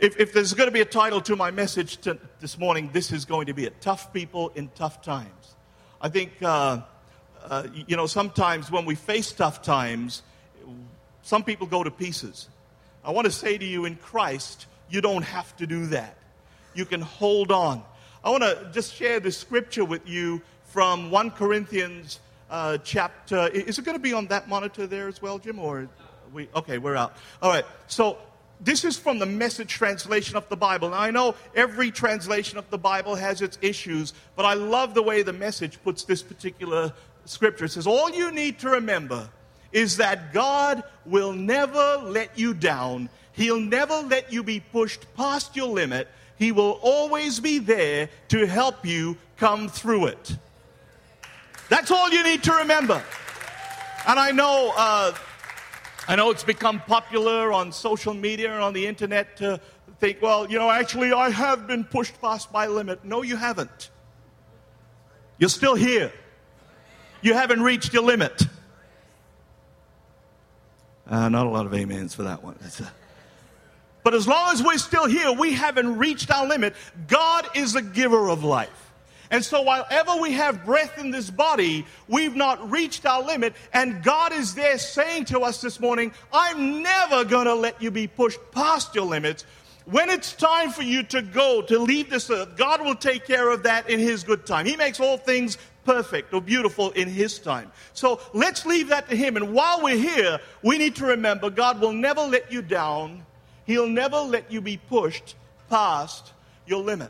If there's going to be a title to my message this morning, this is going to be it. Tough people in tough times. I think, sometimes when we face tough times, some people go to pieces. I want to say to you, in Christ, you don't have to do that. You can hold on. I want to just share this scripture with you from 1 Corinthians chapter. Is it going to be on that monitor there as well, Jim? Or we're out. All right. So this is from the Message translation of the Bible. Now, I know every translation of the Bible has its issues, but I love the way the Message puts this particular scripture. It says, all you need to remember is that God will never let you down. He'll never let you be pushed past your limit. He will always be there to help you come through it. That's all you need to remember. And I know it's become popular on social media and on the internet to think, well, actually I have been pushed past my limit. No, you haven't. You're still here. You haven't reached your limit. Not a lot of amens for that one. But as long as we're still here, we haven't reached our limit. God is a giver of life. And so while ever we have breath in this body, we've not reached our limit. And God is there saying to us this morning, I'm never going to let you be pushed past your limits. When it's time for you to go, to leave this earth, God will take care of that in His good time. He makes all things perfect or beautiful in His time. So let's leave that to Him. And while we're here, we need to remember God will never let you down. He'll never let you be pushed past your limit.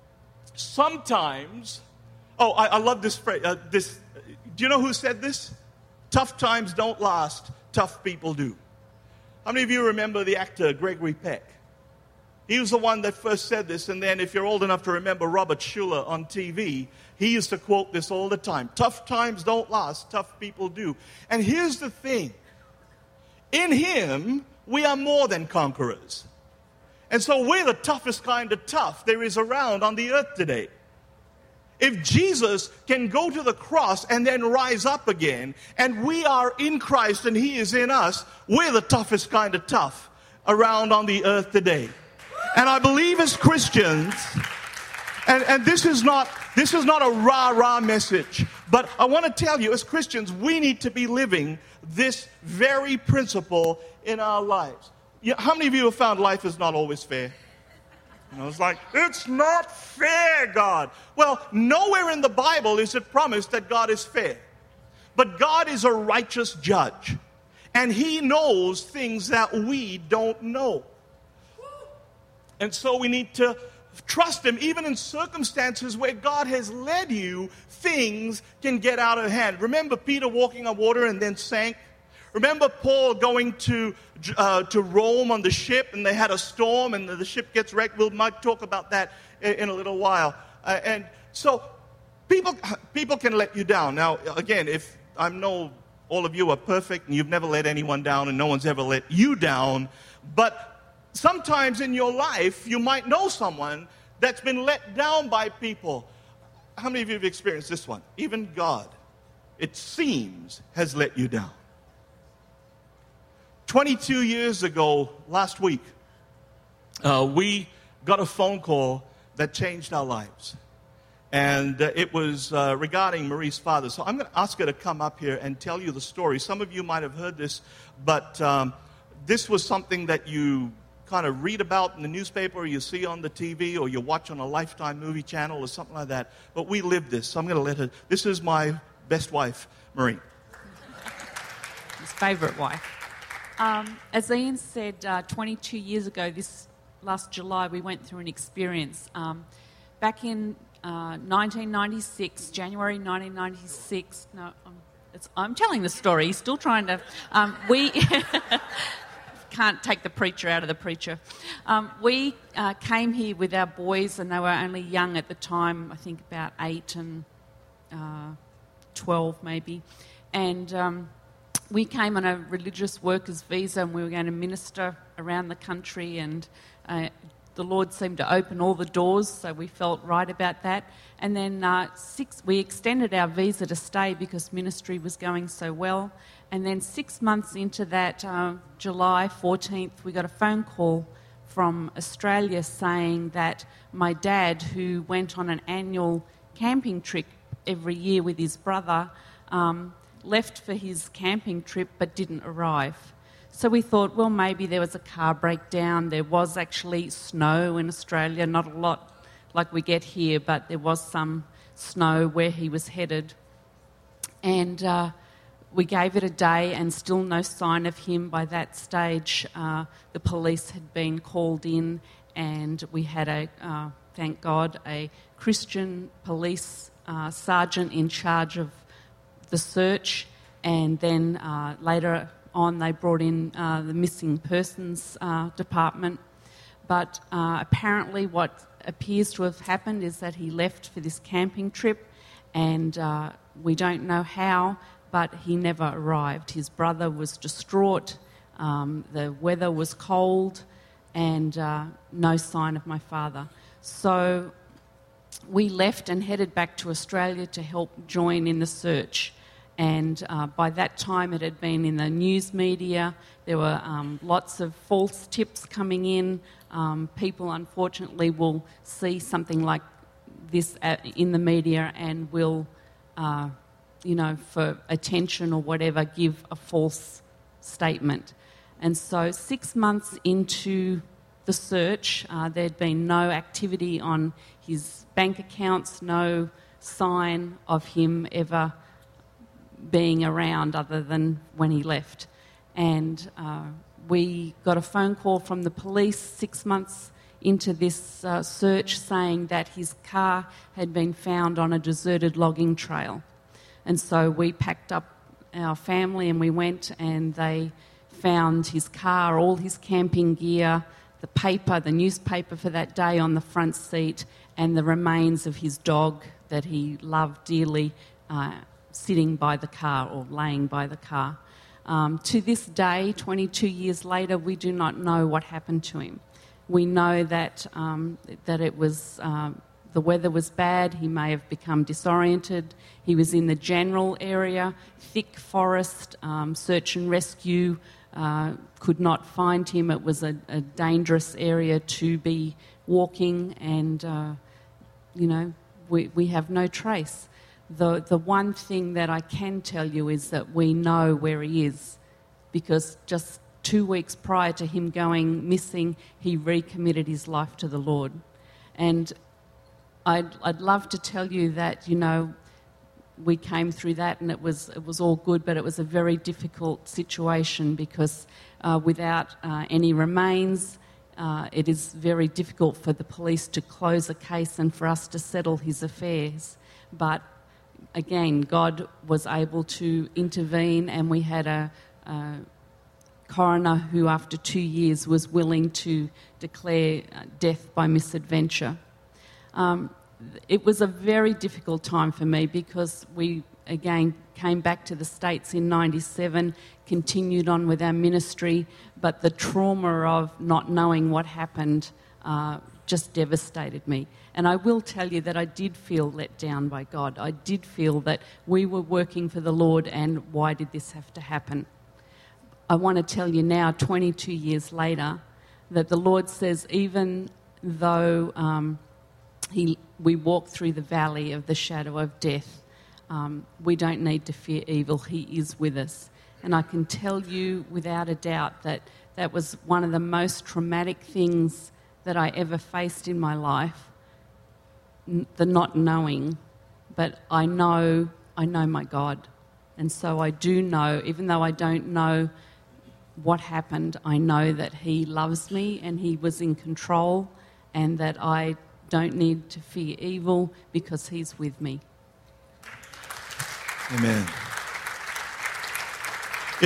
Sometimes, I love this phrase. Do you know who said this? Tough times don't last, tough people do. How many of you remember the actor Gregory Peck? He was the one that first said this, and then if you're old enough to remember Robert Schuller on TV, he used to quote this all the time. Tough times don't last, tough people do. And here's the thing. In Him, we are more than conquerors. And so we're the toughest kind of tough there is around on the earth today. If Jesus can go to the cross and then rise up again, and we are in Christ and He is in us, we're the toughest kind of tough around on the earth today. And I believe as Christians, and this is not a rah-rah message, but I want to tell you, as Christians, we need to be living this very principle in our lives. How many of you have found life is not always fair? It's like, it's not fair, God. Well, nowhere in the Bible is it promised that God is fair. But God is a righteous judge. And He knows things that we don't know. And so we need to trust Him. Even in circumstances where God has led you, things can get out of hand. Remember Peter walking on water and then sank? Remember Paul going to Rome on the ship, and they had a storm and the ship gets wrecked? We might talk about that in a little while. And so people can let you down. Now, again, if I know all of you are perfect and you've never let anyone down and no one's ever let you down, but sometimes in your life, you might know someone that's been let down by people. How many of you have experienced this one? Even God, it seems, has let you down. 22 years ago, last week, we got a phone call that changed our lives. And it was regarding Marie's father. So I'm going to ask her to come up here and tell you the story. Some of you might have heard this, but this was something that you kind of read about in the newspaper, or you see on the TV, or you watch on a Lifetime movie channel or something like that. But we lived this, so I'm going to let her. This is my best wife, Marie. His favorite wife. As Ian said, 22 years ago, this last July, we went through an experience. Back in 1996, January 1996, I'm telling the story, he's still trying to, we can't take the preacher out of the preacher. We came here with our boys, and they were only young at the time, I think about 8 and 12 maybe, and we came on a religious workers visa, and we were going to minister around the country, and the Lord seemed to open all the doors, so we felt right about that. And then we extended our visa to stay because ministry was going so well. And then 6 months into that, July 14th, we got a phone call from Australia saying that my dad, who went on an annual camping trip every year with his brother, left for his camping trip but didn't arrive. So we thought, well, maybe there was a car breakdown. There was actually snow in Australia, not a lot like we get here, but there was some snow where he was headed. And we gave it a day and still no sign of him. By that stage, the police had been called in, and we had thank God, a Christian police sergeant in charge of the search. And then later on, they brought in the missing persons department. But apparently what appears to have happened is that he left for this camping trip, and we don't know how, but he never arrived. His brother was distraught, the weather was cold, and no sign of my father. So we left and headed back to Australia to help join in the search. And by that time it had been in the news media. There were lots of false tips coming in. People, unfortunately, will see something like this in the media and will, for attention or whatever, give a false statement. And so 6 months into the search, there'd been no activity on his bank accounts, no sign of him ever being around other than when he left. And we got a phone call from the police 6 months into this search saying that his car had been found on a deserted logging trail. And so we packed up our family and we went, and they found his car, all his camping gear, the newspaper for that day on the front seat, and the remains of his dog that he loved dearly, sitting by the car or laying by the car. To this day, 22 years later, we do not know what happened to him. We know that it was the weather was bad. He may have become disoriented. He was in the general area, thick forest. Search and rescue could not find him. It was a dangerous area to be walking, and we have no trace. The one thing that I can tell you is that we know where he is, because just 2 weeks prior to him going missing, he recommitted his life to the Lord. And I'd love to tell you that, we came through that and it was all good, but it was a very difficult situation because without any remains, it is very difficult for the police to close a case and for us to settle his affairs. But again, God was able to intervene, and we had a coroner who, after 2 years, was willing to declare death by misadventure. It was a very difficult time for me because we, again, came back to the States in 97, continued on with our ministry, but the trauma of not knowing what happened just devastated me. And I will tell you that I did feel let down by God. I did feel that we were working for the Lord, and why did this have to happen? I want to tell you now, 22 years later, that the Lord says, even though we walk through the valley of the shadow of death, we don't need to fear evil. He is with us. And I can tell you without a doubt that that was one of the most traumatic things that I ever faced in my life, the not knowing. But I know my God. And so I do know, even though I don't know what happened, I know that He loves me and He was in control, and that I don't need to fear evil because He's with me. Amen. It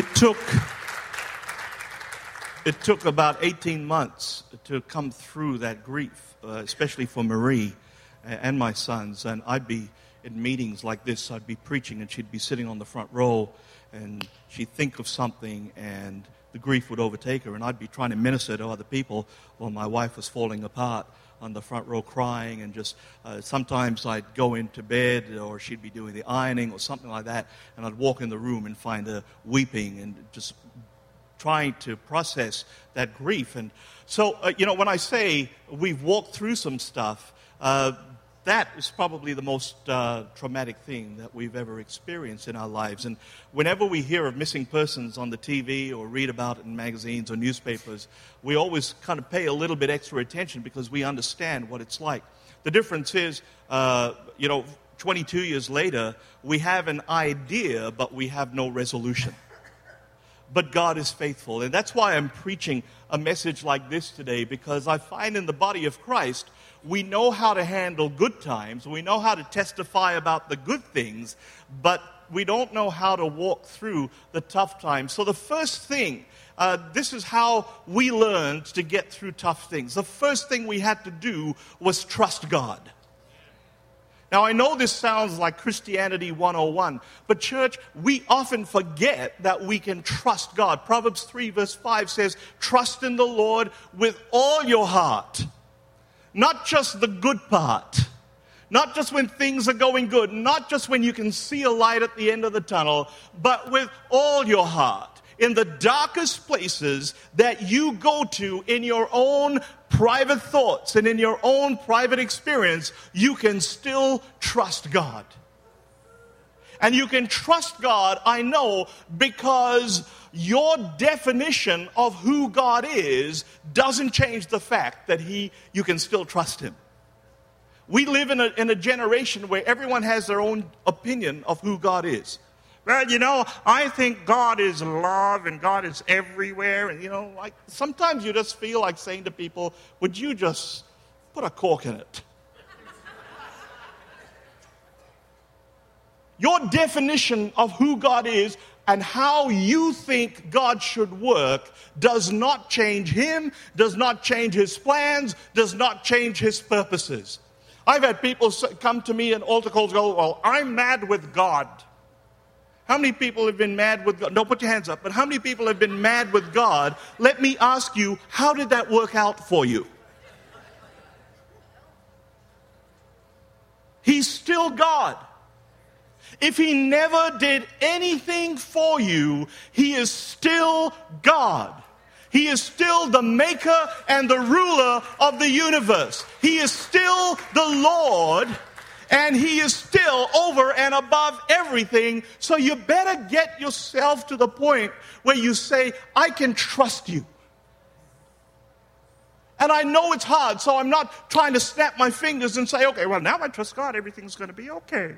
took about 18 months to come through that grief, especially for Marie and my sons. And I'd be in meetings like this, I'd be preaching, and she'd be sitting on the front row, and she'd think of something, and the grief would overtake her, and I'd be trying to minister to other people while my wife was falling apart on the front row crying, and just sometimes I'd go into bed, or she'd be doing the ironing or something like that, and I'd walk in the room and find her weeping and just trying to process that grief. And so, when I say we've walked through some stuff, that is probably the most traumatic thing that we've ever experienced in our lives. And whenever we hear of missing persons on the TV or read about it in magazines or newspapers, we always kind of pay a little bit extra attention because we understand what it's like. The difference is, 22 years later, we have an idea, but we have no resolution. But God is faithful. And that's why I'm preaching a message like this today, because I find in the body of Christ, we know how to handle good times. We know how to testify about the good things, but we don't know how to walk through the tough times. So the first thing, this is how we learned to get through tough things. The first thing we had to do was trust God. Now, I know this sounds like Christianity 101, but church, we often forget that we can trust God. Proverbs 3 verse 5 says, trust in the Lord with all your heart. Not just the good part. Not just when things are going good. Not just when you can see a light at the end of the tunnel, but with all your heart. In the darkest places that you go to in your own private thoughts and in your own private experience, you can still trust God. And you can trust God, I know, because your definition of who God is doesn't change the fact that you can still trust Him. We live in a generation where everyone has their own opinion of who God is. Well, I think God is love and God is everywhere. And, like sometimes you just feel like saying to people, would you just put a cork in it? Your definition of who God is and how you think God should work does not change Him, does not change His plans, does not change His purposes. I've had people come to me in altar calls and go, well, I'm mad with God. How many people have been mad with God? Don't put your hands up, but how many people have been mad with God? Let me ask you, how did that work out for you? He's still God. If He never did anything for you, He is still God. He is still the maker and the ruler of the universe. He is still the Lord. And He is still over and above everything. So you better get yourself to the point where you say, I can trust you. And I know it's hard, so I'm not trying to snap my fingers and say, okay, well, now I trust God, everything's going to be okay.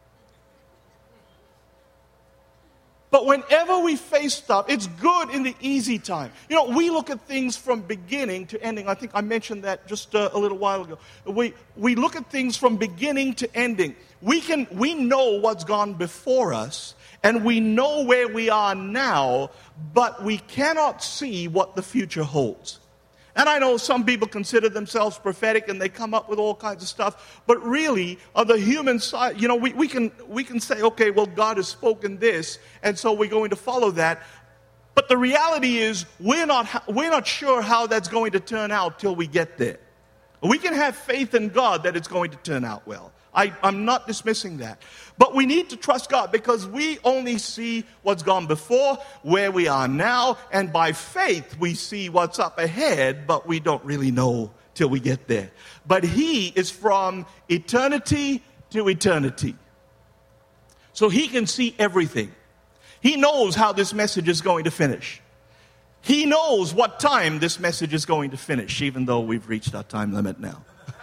But whenever we face stuff, it's good in the easy time. We look at things from beginning to ending. I think I mentioned that just a little while ago. We look at things from beginning to ending. We know what's gone before us, and we know where we are now, but we cannot see what the future holds. And I know some people consider themselves prophetic and they come up with all kinds of stuff. But really, on the human side, we can say, okay, well, God has spoken this, and so we're going to follow that. But the reality is, we're not sure how that's going to turn out till we get there. We can have faith in God that it's going to turn out well. I'm not dismissing that. But we need to trust God because we only see what's gone before, where we are now, and by faith we see what's up ahead, but we don't really know till we get there. But He is from eternity to eternity. So He can see everything. He knows how this message is going to finish. He knows what time this message is going to finish, even though we've reached our time limit now.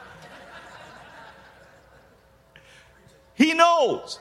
He knows.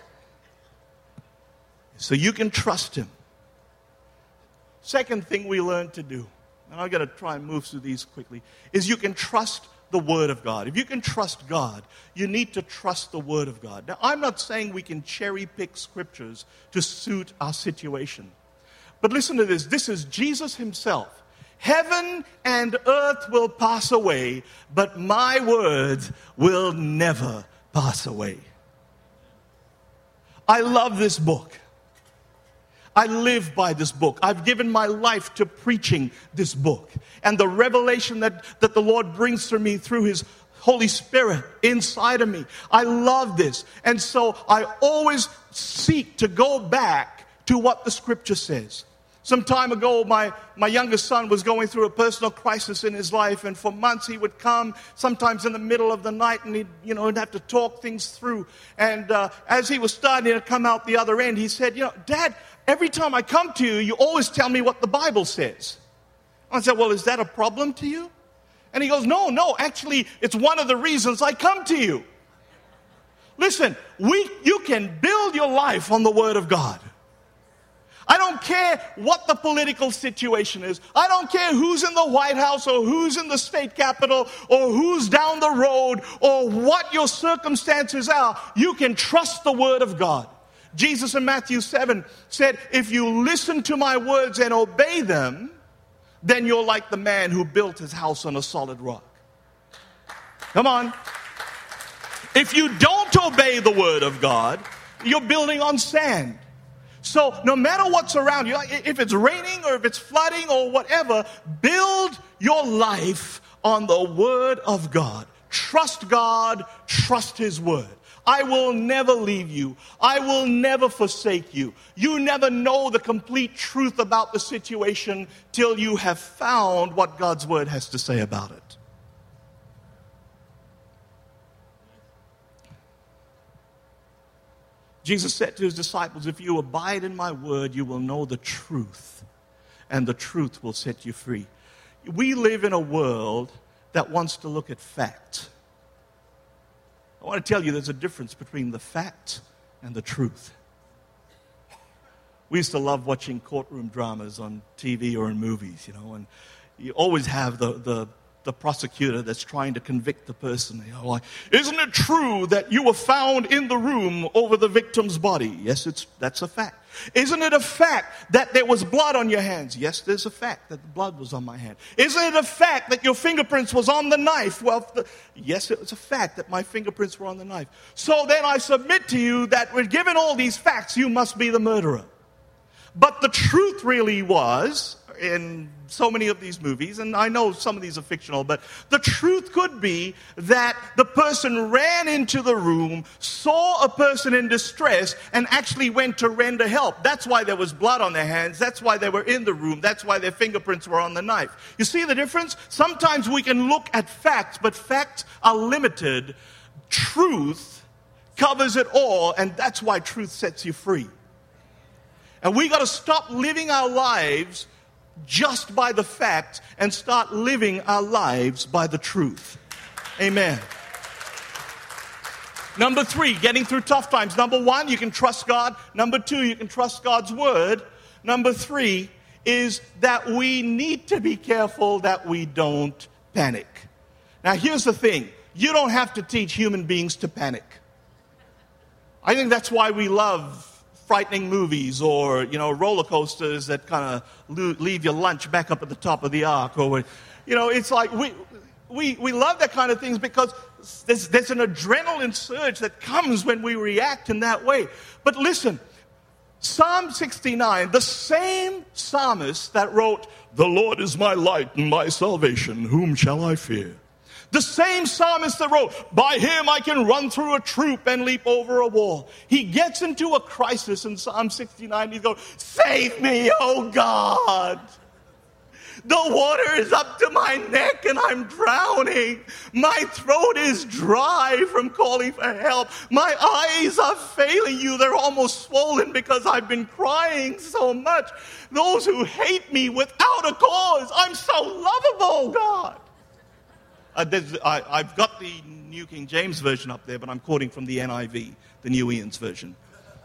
So you can trust Him. Second thing we learn to do, and I'm going to try and move through these quickly, is you can trust the Word of God. If you can trust God, you need to trust the Word of God. Now, I'm not saying we can cherry pick scriptures to suit our situation. But listen to this. This is Jesus Himself. Heaven and earth will pass away, but my words will never pass away. I love this book. I live by this book. I've given my life to preaching this book. And the revelation that the Lord brings to me through His Holy Spirit inside of me. I love this. And so I always seek to go back to what the Scripture says. Some time ago, my youngest son was going through a personal crisis in his life, and for months he would come, sometimes in the middle of the night, and he'd have to talk things through. And as he was starting to come out the other end, he said, Dad, every time I come to you, you always tell me what the Bible says. I said, well, is that a problem to you? And he goes, no, actually, it's one of the reasons I come to you. Listen, you can build your life on the Word of God. I don't care what the political situation is. I don't care who's in the White House or who's in the state capitol or who's down the road or what your circumstances are. You can trust the Word of God. Jesus in Matthew 7 said, if you listen to my words and obey them, then you're like the man who built his house on a solid rock. Come on. If you don't obey the Word of God, you're building on sand. So no matter what's around you, if it's raining or if it's flooding or whatever, build your life on the Word of God. Trust God, trust His Word. I will never leave you. I will never forsake you. You never know the complete truth about the situation till you have found what God's Word has to say about it. Jesus said to his disciples, if you abide in my word, you will know the truth, and the truth will set you free. We live in a world that wants to look at fact. I want to tell you there's a difference between the fact and the truth. We used to love watching courtroom dramas on TV or in movies, and you always have the prosecutor that's trying to convict the person. Like, isn't it true that you were found in the room over the victim's body? Yes, that's a fact. Isn't it a fact that there was blood on your hands? Yes, there's a fact that the blood was on my hand. Isn't it a fact that your fingerprints was on the knife? Well, yes, it was a fact that my fingerprints were on the knife. So then I submit to you that given all these facts, you must be the murderer. But the truth really was, in so many of these movies, and I know some of these are fictional, but the truth could be that the person ran into the room, saw a person in distress, and actually went to render help. That's why there was blood on their hands. That's why they were in the room. That's why their fingerprints were on the knife. You see the difference? Sometimes we can look at facts, but facts are limited. Truth covers it all, and that's why truth sets you free. And we got to stop living our lives just by the fact and start living our lives by the truth. Amen. Number 3, getting through tough times. Number 1, you can trust God. Number 2, you can trust God's Word. Number 3 is that we need to be careful that we don't panic. Now, here's the thing. You don't have to teach human beings to panic. I think that's why we love frightening movies or, roller coasters that kind of leave your lunch back up at the top of the ark. Or, it's like we love that kind of things because there's an adrenaline surge that comes when we react in that way. But listen, Psalm 69, the same psalmist that wrote, "The Lord is my light and my salvation, whom shall I fear?" The same psalmist that wrote, "By him I can run through a troop and leap over a wall." He gets into a crisis in Psalm 69. He goes, "Save me, oh God. The water is up to my neck and I'm drowning. My throat is dry from calling for help. My eyes are failing you. They're almost swollen because I've been crying so much. Those who hate me without a cause. I'm so lovable, God." I've got the New King James Version up there, but I'm quoting from the NIV, the New Ian's Version.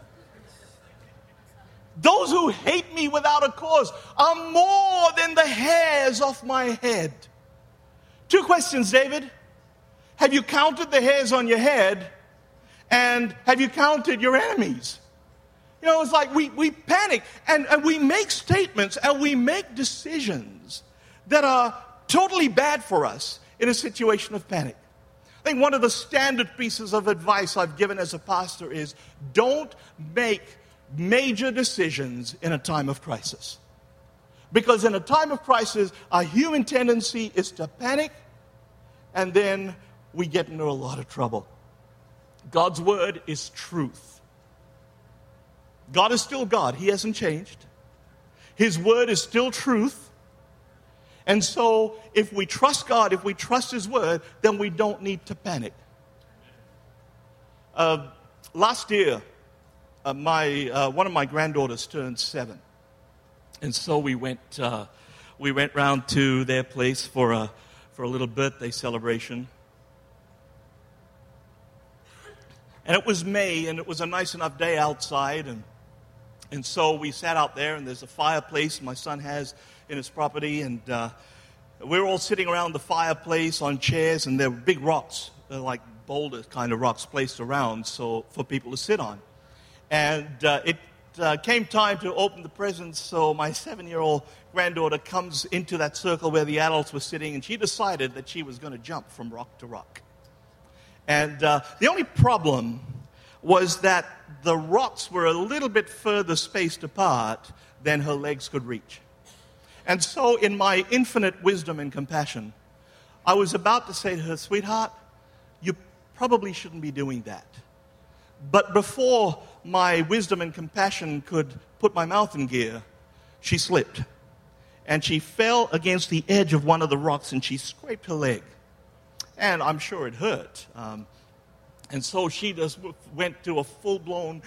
"Those who hate me without a cause are more than the hairs of my head." 2 questions, David. Have you counted the hairs on your head? And have you counted your enemies? It's like we panic and we make statements and we make decisions that are totally bad for us in a situation of panic. I think one of the standard pieces of advice I've given as a pastor is don't make major decisions in a time of crisis. Because in a time of crisis, our human tendency is to panic, and then we get into a lot of trouble. God's Word is truth. God is still God. He hasn't changed. His word is still truth. And so if we trust God, if we trust His word, then we don't need to panic. Last year, one of my granddaughters turned 7. And so we went round to their place for a little birthday celebration. And it was May, and it was a nice enough day outside, and so we sat out there, and there's a fireplace my son has in his property, and we were all sitting around the fireplace on chairs, and there were big rocks, like boulder kind of rocks placed around so for people to sit on. And it came time to open the presents, so my 7-year-old granddaughter comes into that circle where the adults were sitting, and she decided that she was going to jump from rock to rock. And the only problem was that the rocks were a little bit further spaced apart than her legs could reach. And so in my infinite wisdom and compassion, I was about to say to her, "Sweetheart, you probably shouldn't be doing that." But before my wisdom and compassion could put my mouth in gear, she slipped. And she fell against the edge of one of the rocks, and she scraped her leg. And I'm sure it hurt. And so she just went to a full-blown,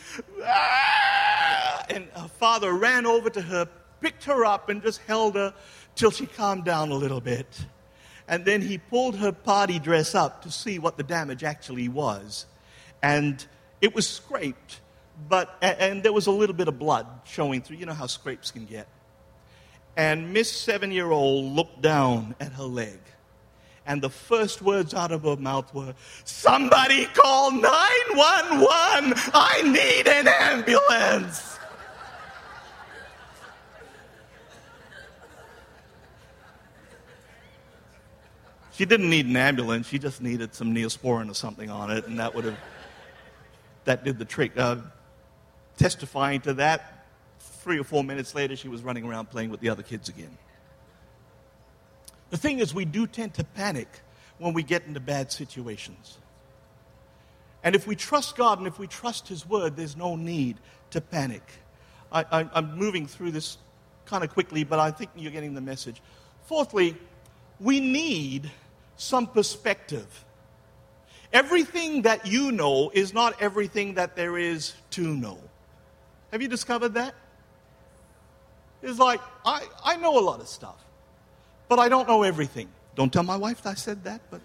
and her father ran over to her, picked her up, and just held her till she calmed down a little bit. And then he pulled her party dress up to see what the damage actually was. And it was scraped, and there was a little bit of blood showing through. You know how scrapes can get. And Miss 7-year-old looked down at her leg. And the first words out of her mouth were, "Somebody call 911! I need an ambulance!" She didn't need an ambulance. She just needed some Neosporin or something on it, and that did the trick. Testifying to that, 3 or 4 minutes later, she was running around playing with the other kids again. The thing is, we do tend to panic when we get into bad situations. And if we trust God and if we trust His word, there's no need to panic. I'm moving through this kind of quickly, but I think you're getting the message. Fourthly, we need some perspective. Everything that you know is not everything that there is to know. Have you discovered that? It's like, I know a lot of stuff, but I don't know everything. Don't tell my wife that I said that, but...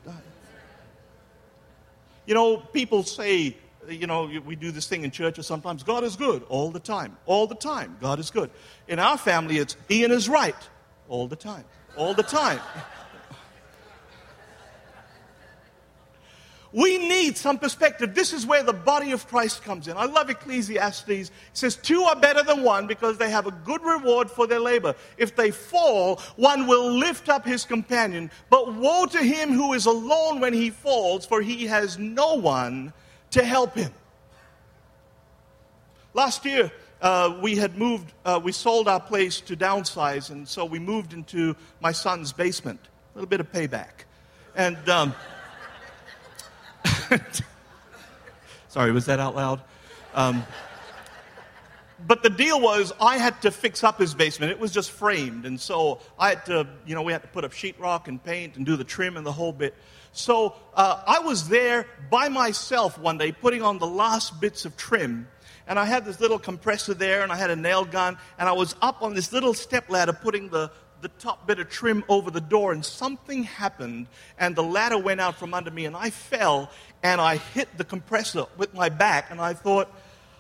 people say, we do this thing in churches sometimes, God is good, all the time. All the time, God is good. In our family, it's Ian is right, all the time. All the time. We need some perspective. This is where the body of Christ comes in. I love Ecclesiastes. It says, 2 are better than 1 because they have a good reward for their labor. If they fall, one will lift up his companion. But woe to him who is alone when he falls, for he has no one to help him. Last year, we sold our place to downsize, and so we moved into my son's basement. A little bit of payback. And... Sorry, was that out loud? But the deal was I had to fix up his basement. It was just framed. And so I had to, we had to put up sheetrock and paint and do the trim and the whole bit. So I was there by myself one day putting on the last bits of trim. And I had this little compressor there, and I had a nail gun. And I was up on this little step ladder putting the top bit of trim over the door, and something happened, and the ladder went out from under me, and I fell, and I hit the compressor with my back, and I thought,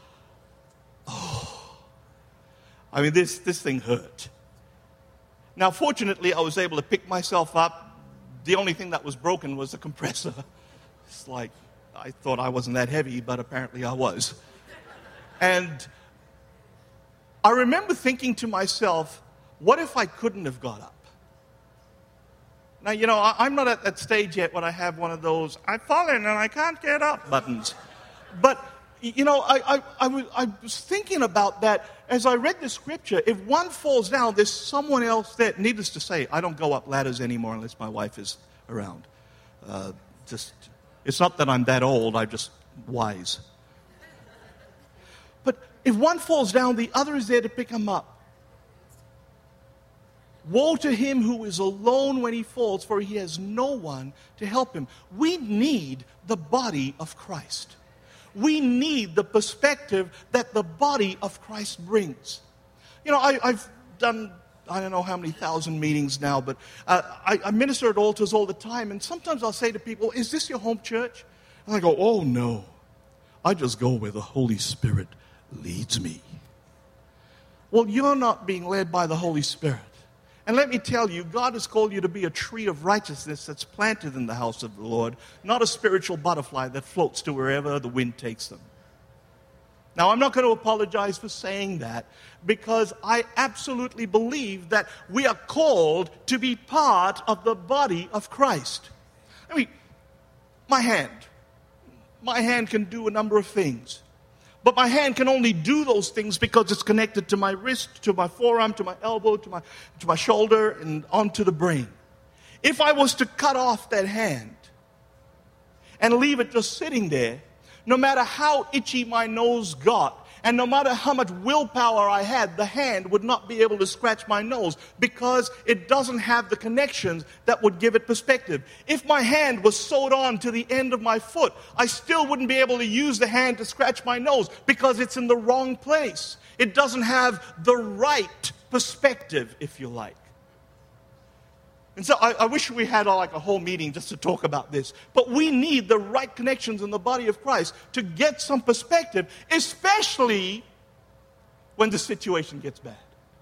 this thing hurt. Now, fortunately, I was able to pick myself up. The only thing that was broken was the compressor. It's like, I thought I wasn't that heavy, but apparently I was. And I remember thinking to myself, what if I couldn't have got up? Now, I'm not at that stage yet when I have one of those, I've fallen and I can't get up buttons. But, I was thinking about that as I read the scripture. If one falls down, there's someone else there. Needless to say, I don't go up ladders anymore unless my wife is around. It's not that I'm that old, I'm just wise. But if one falls down, the other is there to pick him up. Woe to him who is alone when he falls, for he has no one to help him. We need the body of Christ. We need the perspective that the body of Christ brings. You know, I've done, I don't know how many thousand meetings now, but I minister at altars all the time, and sometimes I'll say to people, is this your home church? And I go, oh no, I just go where the Holy Spirit leads me. Well, you're not being led by the Holy Spirit. And let me tell you, God has called you to be a tree of righteousness that's planted in the house of the Lord, not a spiritual butterfly that floats to wherever the wind takes them. Now, I'm not going to apologize for saying that, because I absolutely believe that we are called to be part of the body of Christ. I mean, my hand can do a number of things. But my hand can only do those things because it's connected to my wrist, to my forearm, to my elbow, to my shoulder, and onto the brain. If I was to cut off that hand and leave it just sitting there, no matter how itchy my nose got, and no matter how much willpower I had, the hand would not be able to scratch my nose because it doesn't have the connections that would give it perspective. If my hand was sewed on to the end of my foot, I still wouldn't be able to use the hand to scratch my nose because it's in the wrong place. It doesn't have the right perspective, if you like. And so I wish we had like a whole meeting just to talk about this. But we need the right connections in the body of Christ to get some perspective, especially when the situation gets bad.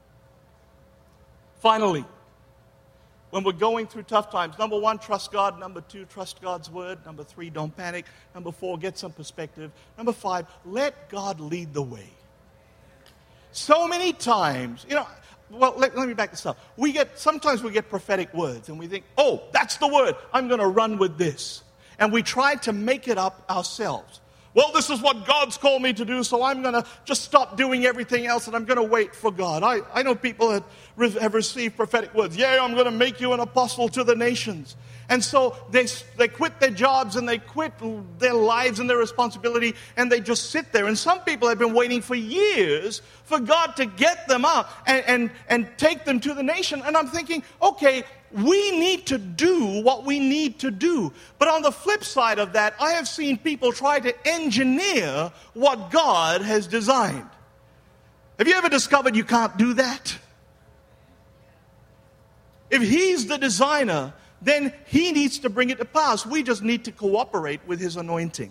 Finally, when we're going through tough times, number 1, trust God. Number 2, trust God's word. Number 3, don't panic. Number 4, get some perspective. Number 5, let God lead the way. So many times, well, let me back this up. Sometimes we get prophetic words and we think, oh, that's the word. I'm going to run with this. And we try to make it up ourselves. Well, this is what God's called me to do, so I'm going to just stop doing everything else and I'm going to wait for God. I know people that have received prophetic words. Yeah, I'm going to make you an apostle to the nations. And so they quit their jobs and they quit their lives and their responsibility and they just sit there. And some people have been waiting for years for God to get them out and take them to the nation. And I'm thinking, okay, we need to do what we need to do. But on the flip side of that, I have seen people try to engineer what God has designed. Have you ever discovered you can't do that? If He's the designer, then He needs to bring it to pass. We just need to cooperate with His anointing.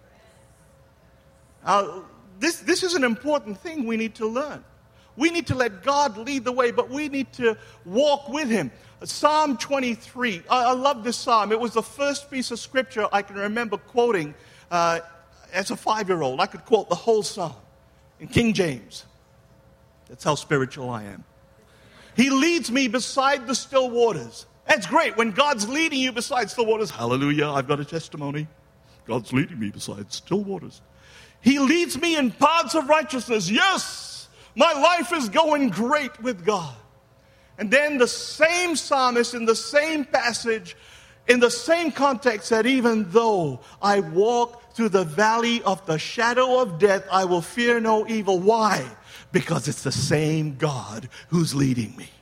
This is an important thing we need to learn. We need to let God lead the way, but we need to walk with Him. Psalm 23. I love this psalm. It was the first piece of scripture I can remember quoting as a 5-year-old. I could quote the whole psalm in King James. That's how spiritual I am. He leads me beside the still waters. That's great. When God's leading you beside still waters, hallelujah, I've got a testimony. God's leading me beside still waters. He leads me in paths of righteousness. Yes, my life is going great with God. And then the same psalmist in the same passage, in the same context, said, even though I walk through the valley of the shadow of death, I will fear no evil. Why? Because it's the same God who's leading me.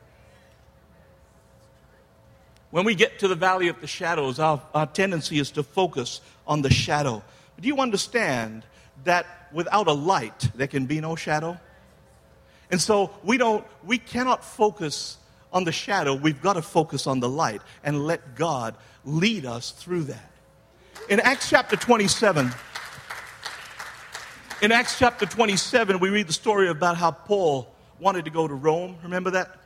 When we get to the valley of the shadows, our tendency is to focus on the shadow. But do you understand that without a light, there can be no shadow? And so we cannot focus on the shadow. We've got to focus on the light and let God lead us through that. In Acts chapter 27, we read the story about how Paul wanted to go to Rome. Remember that?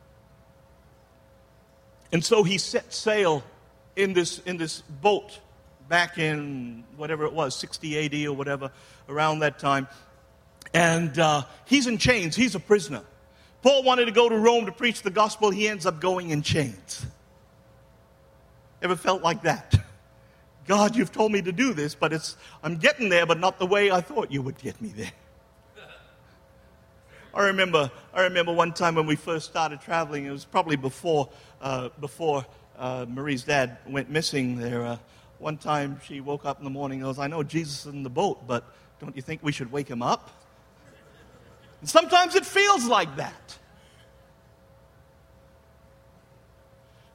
And so he set sail in this boat back in whatever it was, 60 AD or whatever, around that time. And he's in chains. He's a prisoner. Paul wanted to go to Rome to preach the gospel. He ends up going in chains. Ever felt like that? God, you've told me to do this, but I'm getting there, but not the way I thought you would get me there. I remember one time when we first started traveling. It was probably before Marie's dad went missing there. One time she woke up in the morning and goes, I know Jesus is in the boat, but don't you think we should wake him up? And sometimes it feels like that.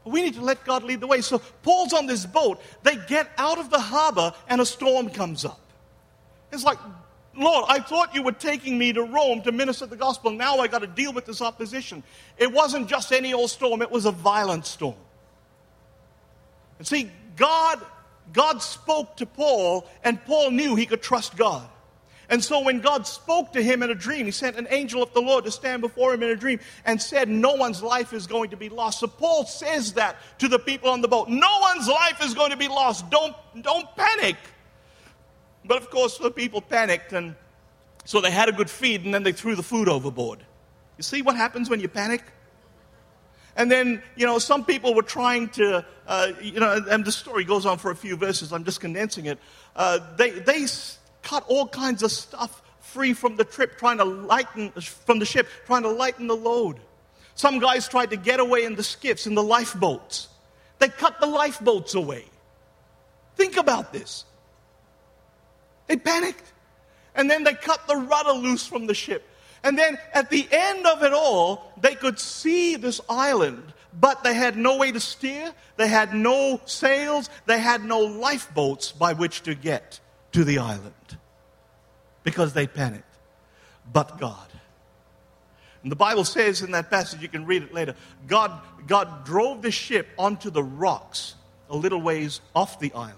We need to let God lead the way. So Paul's on this boat. They get out of the harbor and a storm comes up. It's like, Lord, I thought you were taking me to Rome to minister the gospel. Now I got to deal with this opposition. It wasn't just any old storm. It was a violent storm. And see, God spoke to Paul, and Paul knew he could trust God. And so when God spoke to him in a dream, he sent an angel of the Lord to stand before him in a dream and said, no one's life is going to be lost. So Paul says that to the people on the boat. No one's life is going to be lost. Don't panic. But of course, the people panicked, and so they had a good feed, and then they threw the food overboard. You see what happens when you panic? And then, some people were trying to, and the story goes on for a few verses. I'm just condensing it. They cut all kinds of stuff free from the ship, trying to lighten the load. Some guys tried to get away in the skiffs, in the lifeboats. They cut the lifeboats away. Think about this. They panicked. And then they cut the rudder loose from the ship. And then at the end of it all, they could see this island, but they had no way to steer. They had no sails. They had no lifeboats by which to get to the island because they panicked. But God. And the Bible says in that passage, you can read it later, God drove the ship onto the rocks a little ways off the island.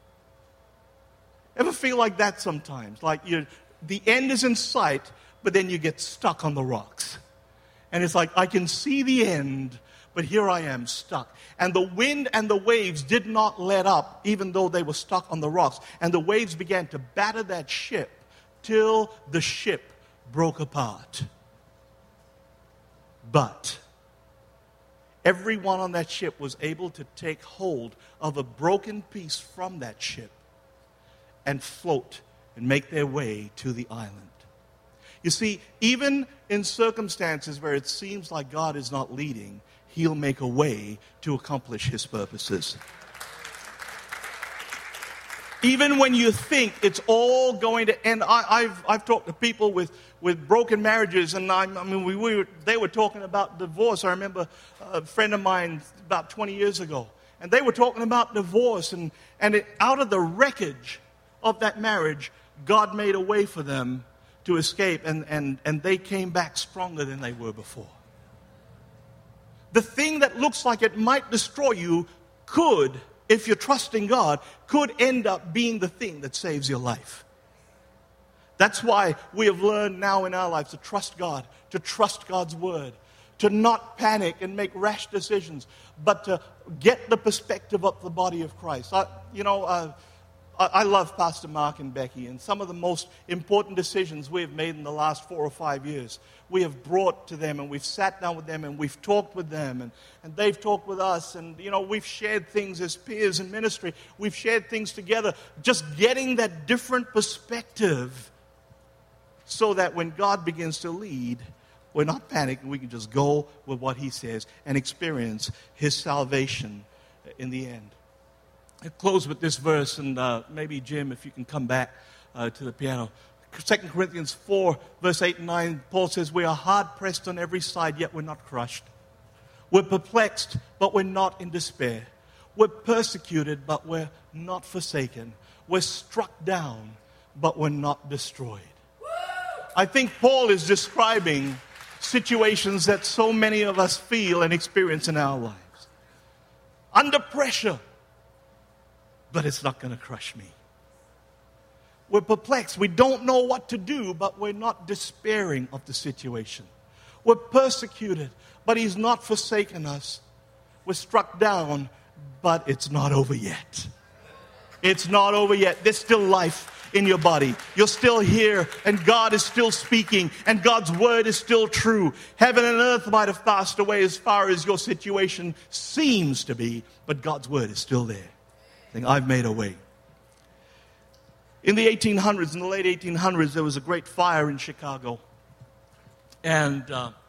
Ever feel like that sometimes? Like the end is in sight, but then you get stuck on the rocks. And it's like, I can see the end, but here I am stuck. And the wind and the waves did not let up, even though they were stuck on the rocks. And the waves began to batter that ship till the ship broke apart. But everyone on that ship was able to take hold of a broken piece from that ship and float and make their way to the island. You see, even in circumstances where it seems like God is not leading, He'll make a way to accomplish His purposes. Even when you think it's all going to end. I've talked to people with broken marriages, and they were talking about divorce. I remember a friend of mine about 20 years ago, and they were talking about divorce, and out of the wreckage of that marriage, God made a way for them to escape, and they came back stronger than they were before. The thing that looks like it might destroy you could, if you're trusting God, could end up being the thing that saves your life. That's why we have learned now in our lives to trust God, to trust God's word, to not panic and make rash decisions, but to get the perspective of the body of Christ. I love Pastor Mark and Becky, and some of the most important decisions we have made in the last 4 or 5 years, we have brought to them, and we've sat down with them, and we've talked with them, and they've talked with us, and, we've shared things as peers in ministry. We've shared things together, just getting that different perspective so that when God begins to lead, we're not panicking. We can just go with what He says and experience His salvation in the end. I'll close with this verse, and maybe, Jim, if you can come back to the piano. 2 Corinthians 4, verse 8 and 9, Paul says, we are hard-pressed on every side, yet we're not crushed. We're perplexed, but we're not in despair. We're persecuted, but we're not forsaken. We're struck down, but we're not destroyed. I think Paul is describing situations that so many of us feel and experience in our lives. Under pressure, but it's not going to crush me. We're perplexed. We don't know what to do, but we're not despairing of the situation. We're persecuted, but He's not forsaken us. We're struck down, but it's not over yet. It's not over yet. There's still life in your body. You're still here, and God is still speaking, and God's word is still true. Heaven and earth might have passed away as far as your situation seems to be, but God's word is still there. I've made a way. In the 1800s, in the late 1800s, there was a great fire in Chicago. And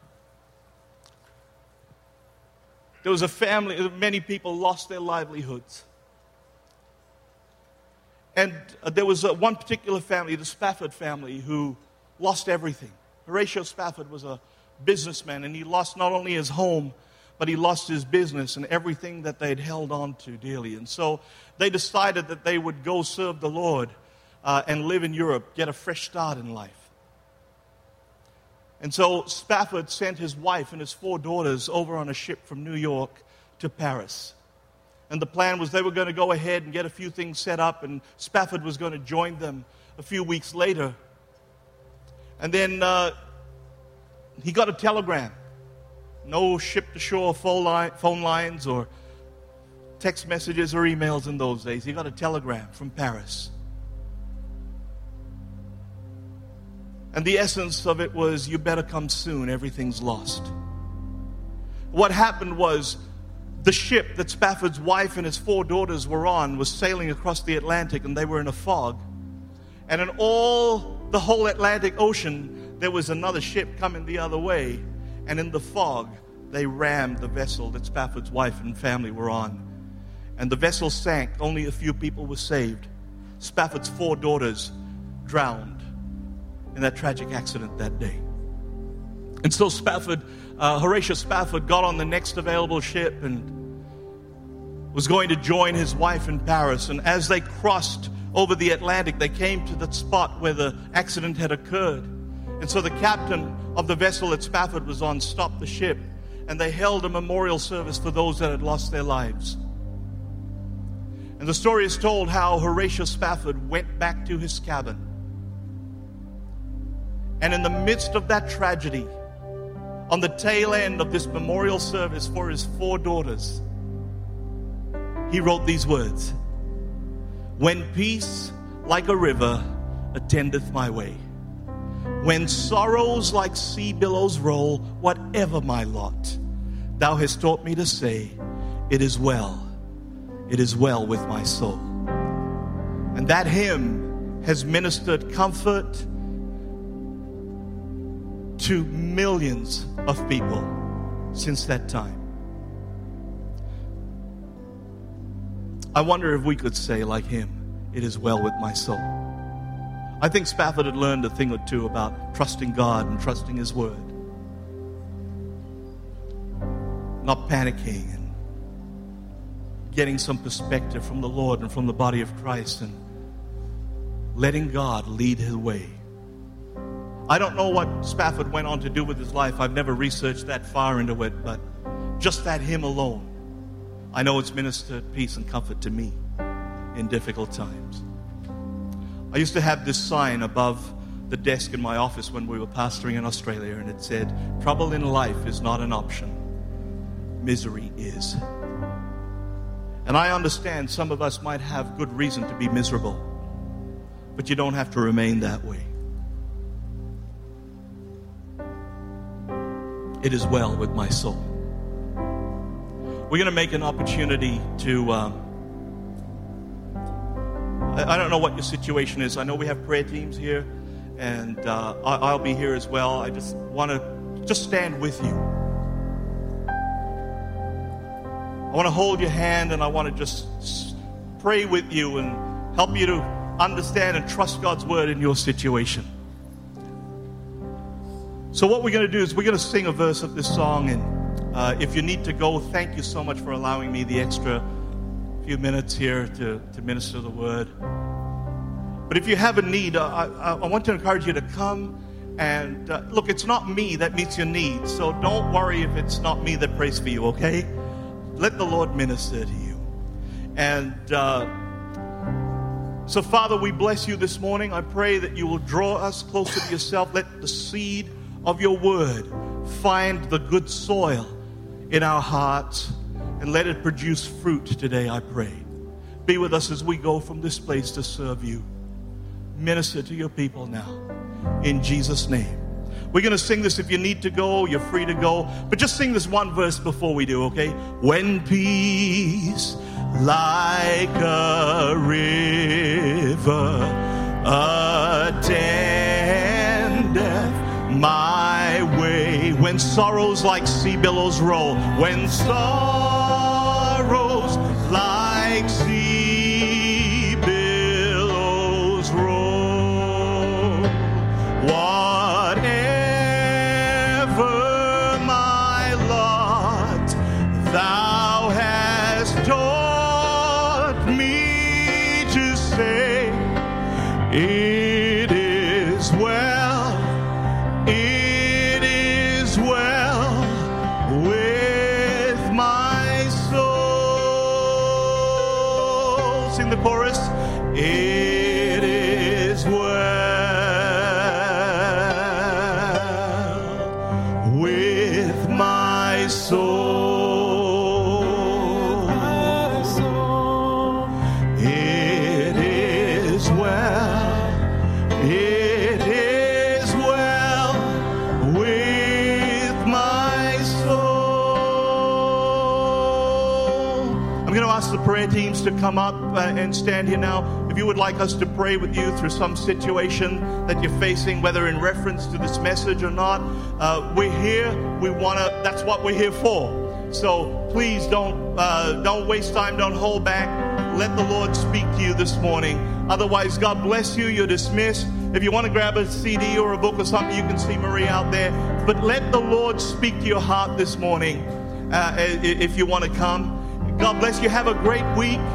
there was a family, many people lost their livelihoods. And there was one particular family, the Spafford family, who lost everything. Horatio Spafford was a businessman, and he lost not only his home, but he lost his business and everything that they'd held on to dearly. And so they decided that they would go serve the Lord and live in Europe, get a fresh start in life. And so Spafford sent his wife and his 4 daughters over on a ship from New York to Paris. And the plan was they were going to go ahead and get a few things set up, and Spafford was going to join them a few weeks later. And then he got a telegram. No ship-to-shore phone lines or text messages or emails in those days. He got a telegram from Paris. And the essence of it was, you better come soon, everything's lost. What happened was, the ship that Spafford's wife and his 4 daughters were on was sailing across the Atlantic, and they were in a fog. And in the whole Atlantic Ocean, there was another ship coming the other way. And in the fog, they rammed the vessel that Spafford's wife and family were on. And the vessel sank. Only a few people were saved. Spafford's 4 daughters drowned in that tragic accident that day. And so Horatio Spafford got on the next available ship and was going to join his wife in Paris. And as they crossed over the Atlantic, they came to the spot where the accident had occurred. And so the captain of the vessel that Spafford was on stopped the ship, and they held a memorial service for those that had lost their lives. And the story is told how Horatio Spafford went back to his cabin. And in the midst of that tragedy, on the tail end of this memorial service for his 4 daughters, he wrote these words: "When peace like a river attendeth my way, when sorrows like sea billows roll, whatever my lot, thou hast taught me to say, it is well with my soul." And that hymn has ministered comfort to millions of people since that time. I wonder if we could say like him, "It is well with my soul." I think Spafford had learned a thing or two about trusting God and trusting His Word. Not panicking and getting some perspective from the Lord and from the body of Christ and letting God lead His way. I don't know what Spafford went on to do with his life. I've never researched that far into it, but just that hymn alone, I know it's ministered peace and comfort to me in difficult times. I used to have this sign above the desk in my office when we were pastoring in Australia, and it said, "Trouble in life is not an option. Misery is." And I understand some of us might have good reason to be miserable, but you don't have to remain that way. It is well with my soul. We're going to make an opportunity to, I don't know what your situation is. I know we have prayer teams here, and I'll be here as well. I just want to stand with you. I want to hold your hand, and I want to just pray with you and help you to understand and trust God's word in your situation. So what we're going to do is we're going to sing a verse of this song, and if you need to go, thank you so much for allowing me the extra few minutes here to minister the word. But if you have a need, I want to encourage you to come and look, it's not me that meets your needs, so don't worry if it's not me that prays for you, okay? Let the Lord minister to you. And so, Father, we bless you this morning. I pray that you will draw us closer to yourself. Let the seed of your word find the good soil in our hearts, and let it produce fruit today, I pray. Be with us as we go from this place to serve you. Minister to your people now, in Jesus' name. We're going to sing this. If you need to go, you're free to go. But just sing this one verse before we do, okay? When peace like a river attendeth my way, when sorrows like sea billows roll, when sorrows like sea billows roll, whatever my lot, well. Sing the chorus. It is well with my soul. It is well. It is well with my soul. I'm going to ask the prayer teams to come up and stand here now. If you would like us to pray with you through some situation that you're facing, whether in reference to this message or not, we're here. That's what we're here for. So please don't waste time. Don't hold back. Let the Lord speak to you this morning. Otherwise, God bless you. You're dismissed. If you want to grab a CD or a book or something, you can see Marie out there. But let the Lord speak to your heart this morning if you want to come. God bless you. Have a great week.